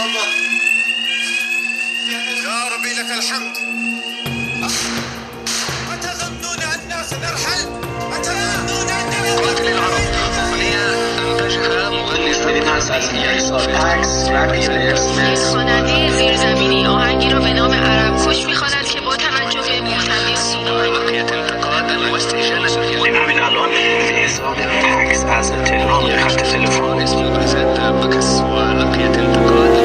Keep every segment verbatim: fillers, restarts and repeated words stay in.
الله. يا ربي لك الحمد. أتظنون أننا سنرحل؟ أتظنون أننا قاتل العرب الأغنية أنتجها مغني الناس خواننده زیرزمینی آهنگی را به نام عرب کش می‌خواند که با توجه به محتوی بقية انتقادا واستئجالا لنعمل الآن في إصابة عكس از تلفن خط تلفن اسم بزد بکس ولقية انتقاد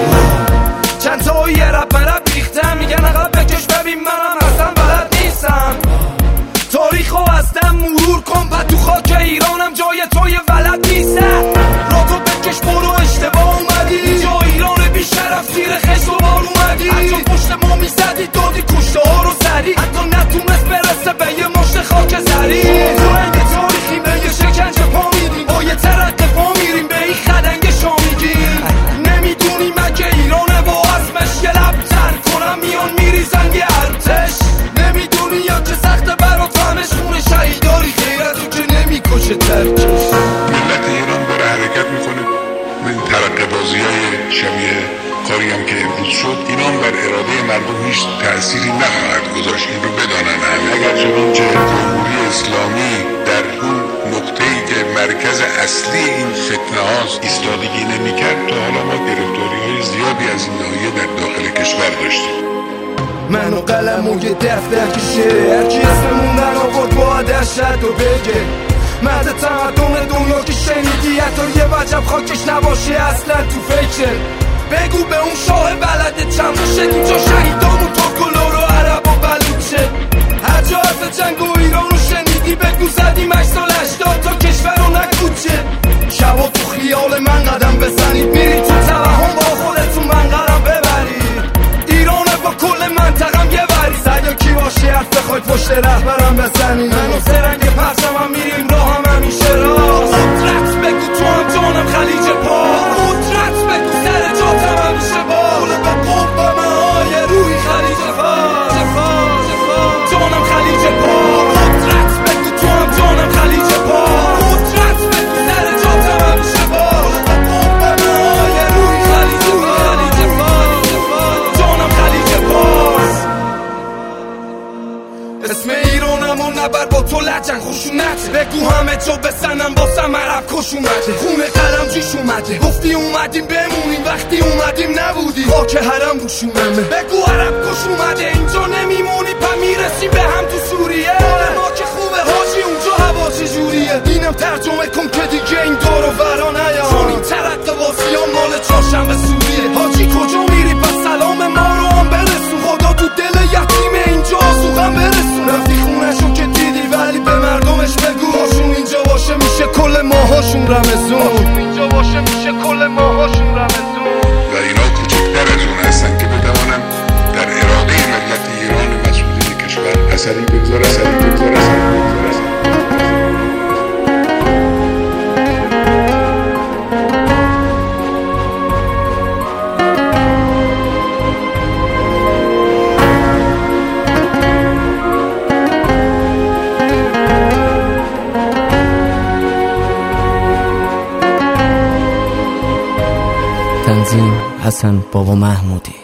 چند تا یه رب مرب بیختم میگن عقب بکش ببین منم اصلا بلد نیستم تاریخو از دم مرور کن بعد تو خاک ایرانم جای توی ولد نیستم را تو بکش برو اشتباه اومدی جا ایران بی شرف زیر خشت و بار اومدی حتی پشت ما میزدی دادی کشته ها رو سری حتی نتونست برسه به یه مشت خاک زری تو رنگ تاریخی به یه شکنجه پا میدیم با یه ترقه پا میریم به این خدنگ شامیگیم نمیدونی مگه ایرانه با اسمش یه لب تر کنم میان میریزن یه ارتش نمیدونی یا که سخت برات همش خونه شهیداری غیرتو که نمیکشه ترکش ملت ایران داره حرکت میکنه این ترقه بازی های شبیه کاری هم که امروز شد ایران بر اراده مردم هیچ تأثیری نخواهد گذاشت این رو بدانن همه اگر چنانچه جمهوری اسلامی در اون نقطه‌ای که مرکز اصلی این فتنه هاست ایستادگی نمی‌کرد تا حالا ما گرفتاری های زیادی از این ناحیه در داخل کشور داشتیم من و قلم و یه دفتر کشه هرکی اسممون در آورد با دشت و بگه مرد تمدن دنیا که شنیدی حتی یه وجب خاکش نباشه اصلا تو فکر بگو به اون شاه بلده چند باشه اینجا شهیدان و ترکلا رو عرب و بلوچه هر جا از جنگ و ایران رو شنیدی بگو زدیم هشت سال هشتاد تا کشور رو نکوچه شبا تو خیال من قدم بزنید میری تو توهم با خودتون منقرم ببرید ایرانه با کل منطقم یه بری سعیا کی باشی حرف بخواید پشت رهبرم بزنید من و سرنگ پرچم هم میریم راه هم همیشه راست قدرت بگو تو هم جانم خلیج پاس قدرت بگو سر جاتم همیشه بال با قوم های روی خلیج فاس جانم خلیج پاس قدرت بگو تو هم جانم خلیج پاس قدرت بگو سر جاتم همیشه بال با قوم های روی خلیج فاس جانم خلیج پاس اسم ایرانم و نبر با تو لجن خشونت بگو همه جا بسنم باسم عرب کش اومده خونه قلم جیش اومده گفتی اومدیم بمونیم وقتی اومدیم نبودی خاک حرم روشونمه بگو عرب کش اومده اینجا نمیمونی پا میرسی به هم تو سوریه ما که خوبه حاجی اونجا هوا چجوریه اینم ترجمه کن که دیگه این دور و برا نیام چون این ترقه واسیان مال چهارشنبه سوریه حاجی کجا میری پس سلام ما رو هم برسون خدا تو دل یتیم اینجا آسوغم برسون رفتی خونشو که دیدی ولی به مردمش بگو هاشون اینجا باشه میشه کل ماهاشون رمزون اینجا باشه میشه کل ماهاشون رمزون و اینا کوچکتر از اون هستن که بتوانن در اراده ملت ایران مسئولین کشور اثری بگذاره اثری بگذاره اثری بگذاره تنظیم حسن بابا محمودی.